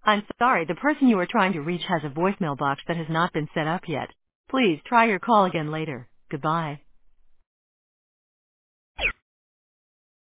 I'm sorry, the person you are trying to reach has a voicemail box that has not been set up yet. Please try your call again later. Goodbye.